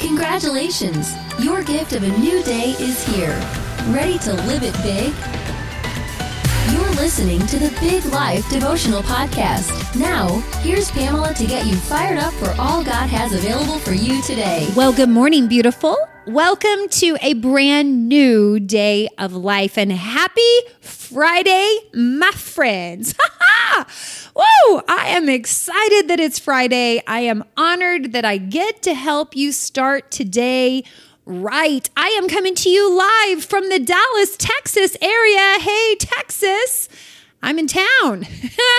Congratulations! Your gift of a new day is here. Ready to live it big? You're listening to the Big Life Devotional Podcast. Now, here's Pamela to get you fired up for all God has available for you today. Well, good morning, beautiful. Welcome to a brand new day of life, and happy Friday, my friends. Whoa, I am excited that it's Friday. I am honored that I get to help you start today right. I am coming to you live from the Dallas, Texas area. Hey, Texas. I'm in town.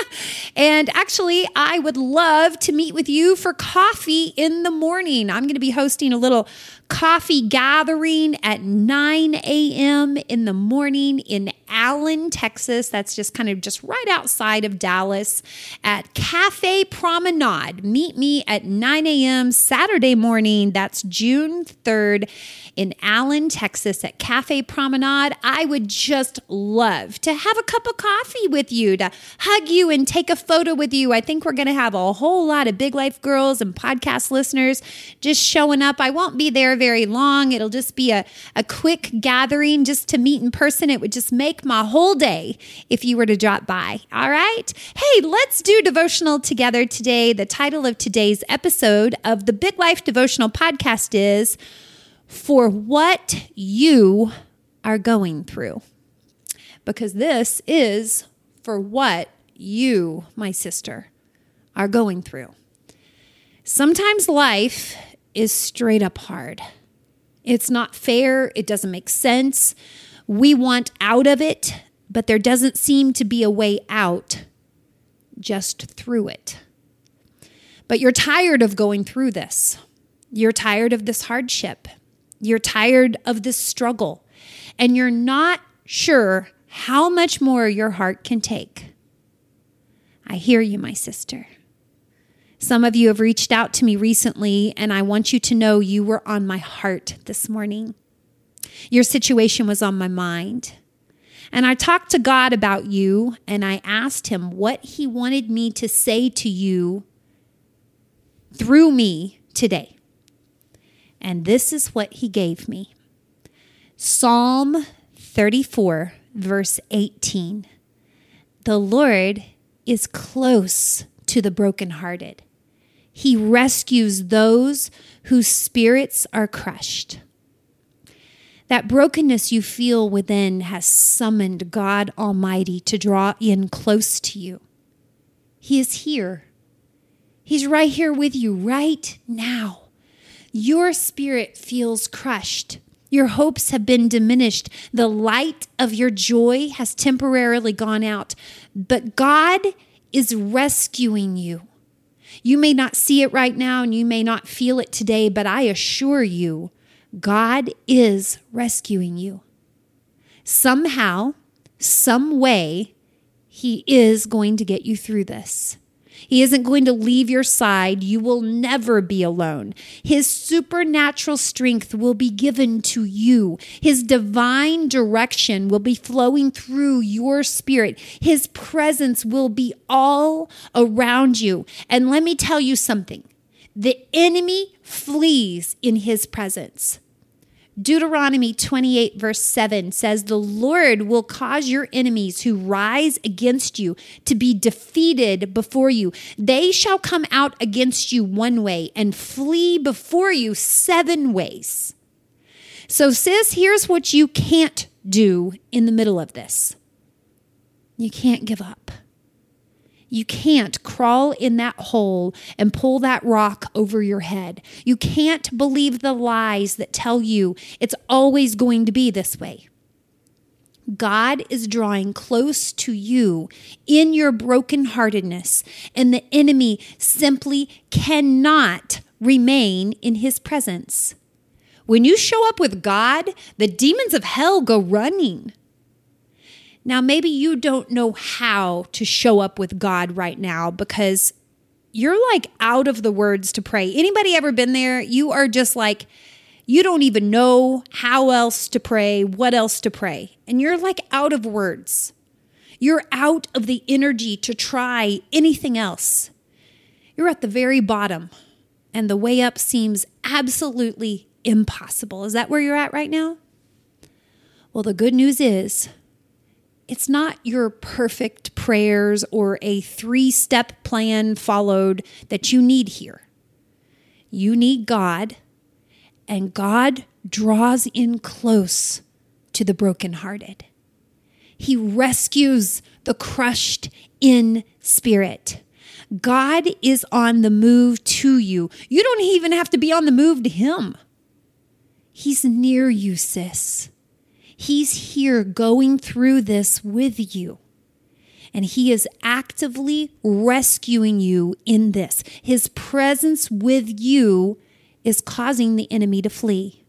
And actually, I would love to meet with you for coffee in the morning. I'm going to be hosting a little coffee gathering at 9 a.m. in the morning in Allen, Texas. That's just right outside of Dallas at Cafe Promenade. Meet me at 9 a.m. Saturday morning. That's June 3rd in Allen, Texas at Cafe Promenade. I would just love to have a cup of coffee with you, to hug you and take a photo with you. I think we're going to have a whole lot of Big Life girls and podcast listeners just showing up. I won't be there very long. It'll just be a quick gathering just to meet in person. It would just make my whole day if you were to drop by. All right. Hey, let's do devotional together today. The title of today's episode of the Big Life Devotional Podcast is For What You Are Going Through. Because this is for what you, my sister, are going through. Sometimes life is straight up hard. It's not fair. It doesn't make sense. We want out of it, but there doesn't seem to be a way out, just through it. But you're tired of going through this. You're tired of this hardship. You're tired of this struggle, and you're not sure how much more your heart can take. I hear you, my sister. Some of you have reached out to me recently, and I want you to know you were on my heart this morning. Your situation was on my mind. And I talked to God about you, and I asked him what he wanted me to say to you through me today. And this is what he gave me. Psalm 34, verse 18. The Lord is close to the brokenhearted. He rescues those whose spirits are crushed. That brokenness you feel within has summoned God Almighty to draw in close to you. He is here. He's right here with you right now. Your spirit feels crushed. Your hopes have been diminished. The light of your joy has temporarily gone out. But God is rescuing you. You may not see it right now and you may not feel it today, but I assure you, God is rescuing you. Somehow, some way, he is going to get you through this. He isn't going to leave your side. You will never be alone. His supernatural strength will be given to you. His divine direction will be flowing through your spirit. His presence will be all around you. And let me tell you something. The enemy flees in his presence. Deuteronomy 28 verse 7 says, the Lord will cause your enemies who rise against you to be defeated before you. They shall come out against you one way and flee before you 7 ways. So sis, here's what you can't do in the middle of this. You can't give up. You can't crawl in that hole and pull that rock over your head. You can't believe the lies that tell you it's always going to be this way. God is drawing close to you in your brokenheartedness, and the enemy simply cannot remain in his presence. When you show up with God, the demons of hell go running. Now, maybe you don't know how to show up with God right now because you're like out of the words to pray. Anybody ever been there? You are just like, you don't even know how else to pray, what else to pray. And you're like out of words. You're out of the energy to try anything else. You're at the very bottom, and the way up seems absolutely impossible. Is that where you're at right now? Well, the good news is it's not your perfect prayers or a 3-step plan followed that you need here. You need God, and God draws in close to the brokenhearted. He rescues the crushed in spirit. God is on the move to you. You don't even have to be on the move to him. He's near you, sis. He's here going through this with you. And he is actively rescuing you in this. His presence with you is causing the enemy to flee.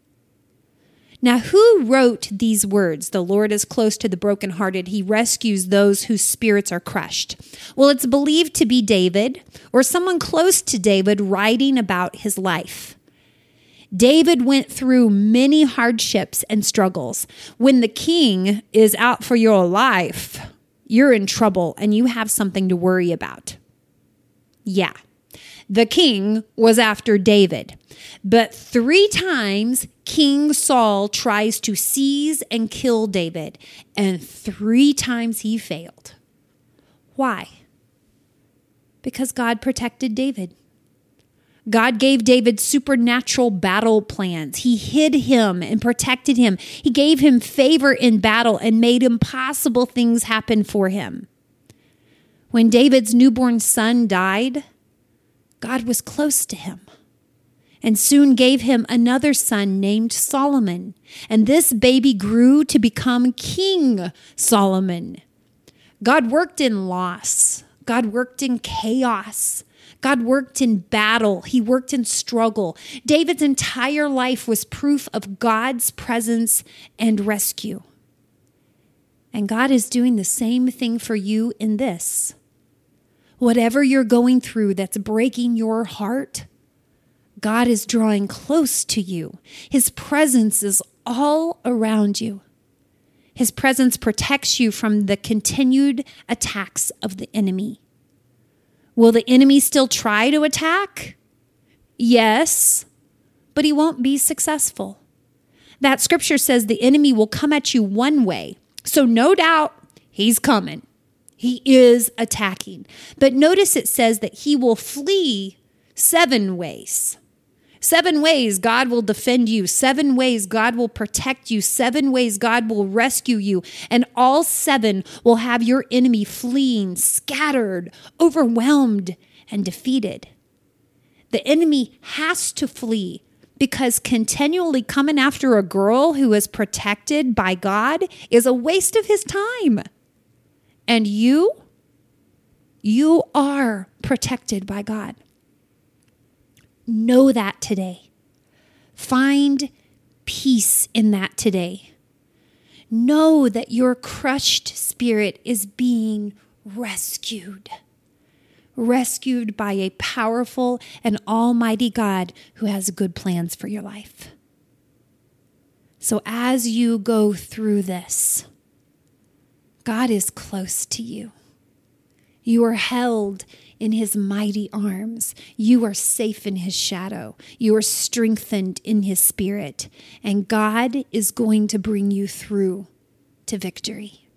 Now, who wrote these words? The Lord is close to the brokenhearted. He rescues those whose spirits are crushed. Well, it's believed to be David or someone close to David writing about his life. David went through many hardships and struggles. When the king is out for your life, you're in trouble and you have something to worry about. Yeah, the king was after David, but 3 times King Saul tries to seize and kill David, and 3 times he failed. Why? Because God protected David. God gave David supernatural battle plans. He hid him and protected him. He gave him favor in battle and made impossible things happen for him. When David's newborn son died, God was close to him and soon gave him another son named Solomon. And this baby grew to become King Solomon. God worked in loss. God worked in chaos. God worked in battle. He worked in struggle. David's entire life was proof of God's presence and rescue. And God is doing the same thing for you in this. Whatever you're going through that's breaking your heart, God is drawing close to you. His presence is all around you. His presence protects you from the continued attacks of the enemy. Will the enemy still try to attack? Yes, but he won't be successful. That scripture says the enemy will come at you one way. So no doubt he's coming. He is attacking. But notice it says that he will flee 7 ways. 7 ways God will defend you. 7 ways God will protect you. 7 ways God will rescue you. And all 7 will have your enemy fleeing, scattered, overwhelmed, and defeated. The enemy has to flee because continually coming after a girl who is protected by God is a waste of his time. And you are protected by God. Know that today. Find peace in that today. Know that your crushed spirit is being rescued. Rescued by a powerful and almighty God who has good plans for your life. So as you go through this, God is close to you. You are held in his mighty arms. You are safe in his shadow. You are strengthened in his spirit. And God is going to bring you through to victory.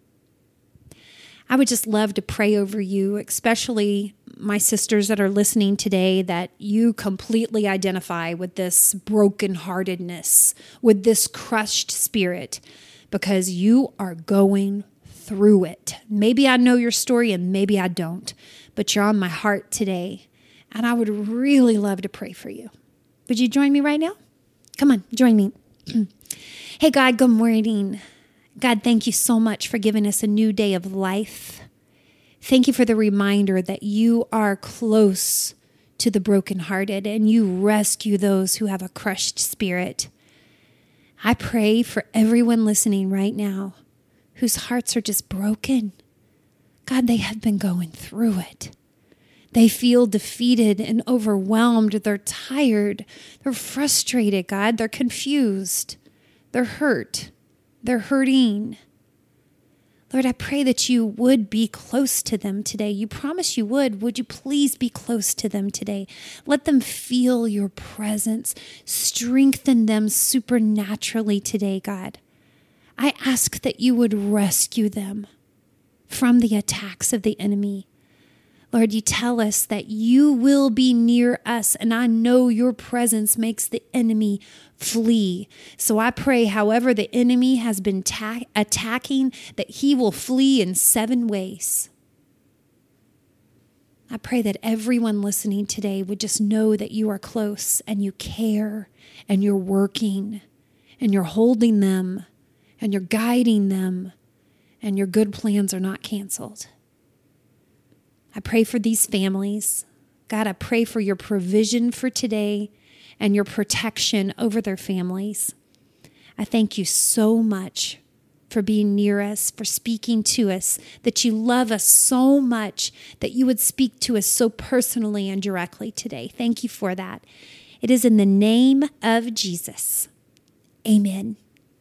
I would just love to pray over you, especially my sisters that are listening today, that you completely identify with this brokenheartedness, with this crushed spirit, because you are going through it. Maybe I know your story and maybe I don't, but you're on my heart today. And I would really love to pray for you. Would you join me right now? Come on, join me. Hey, God, good morning. God, thank you so much for giving us a new day of life. Thank you for the reminder that you are close to the brokenhearted and you rescue those who have a crushed spirit. I pray for everyone listening right now whose hearts are just broken. God, they have been going through it. They feel defeated and overwhelmed. They're tired. They're frustrated, God. They're confused. They're hurt. They're hurting. Lord, I pray that you would be close to them today. You promised you would. Would you please be close to them today? Let them feel your presence. Strengthen them supernaturally today, God. I ask that you would rescue them from the attacks of the enemy. Lord, you tell us that you will be near us, and I know your presence makes the enemy flee. So I pray, however the enemy has been attacking, that he will flee in 7 ways. I pray that everyone listening today would just know that you are close and you care and you're working and you're holding them and you're guiding them and your good plans are not canceled. I pray for these families. God, I pray for your provision for today and your protection over their families. I thank you so much for being near us, for speaking to us, that you love us so much that you would speak to us so personally and directly today. Thank you for that. It is in the name of Jesus. Amen.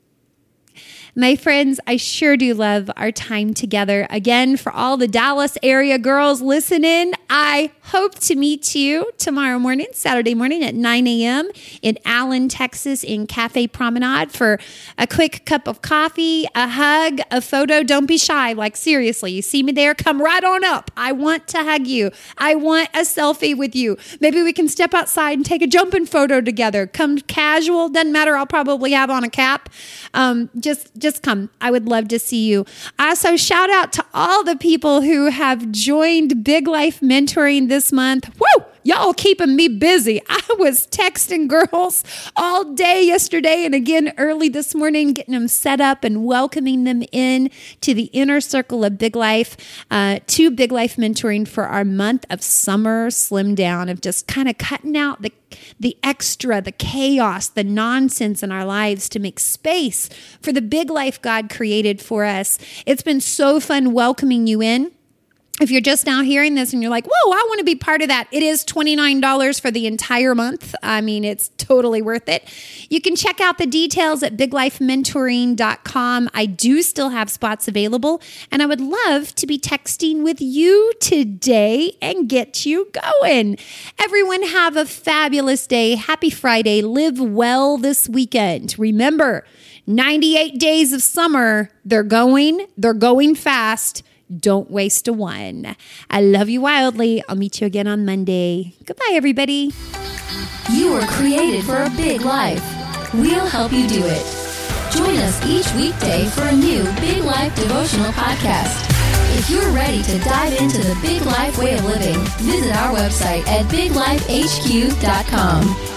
My friends, I sure do love our time together. Again, for all the Dallas area girls listening, I hope to meet you tomorrow morning, Saturday morning at 9 a.m. in Allen, Texas, in Cafe Promenade for a quick cup of coffee, a hug, a photo. Don't be shy. Like, seriously, you see me there? Come right on up. I want to hug you. I want a selfie with you. Maybe we can step outside and take a jumping photo together. Come casual. Doesn't matter. I'll probably have on a cap. Just come. I would love to see you. Also, shout out to all the people who have joined Big Life Mentoring this month. Woo! Y'all keeping me busy. I was texting girls all day yesterday and again early this morning, getting them set up and welcoming them in to the inner circle of Big Life, to Big Life Mentoring for our month of summer slim down, of just kind of cutting out the extra, the chaos, the nonsense in our lives to make space for the big life God created for us. It's been so fun welcoming you in. If you're just now hearing this and you're like, whoa, I want to be part of that. It is $29 for the entire month. I mean, it's totally worth it. You can check out the details at biglifementoring.com. I do still have spots available, and I would love to be texting with you today and get you going. Everyone have a fabulous day. Happy Friday. Live well this weekend. Remember, 98 days of summer. They're going fast. Don't waste a one. I love you wildly. I'll meet you again on Monday. Goodbye, everybody. You were created for a big life. We'll help you do it. Join us each weekday for a new Big Life devotional podcast. If you're ready to dive into the big life way of living, visit our website at biglifehq.com.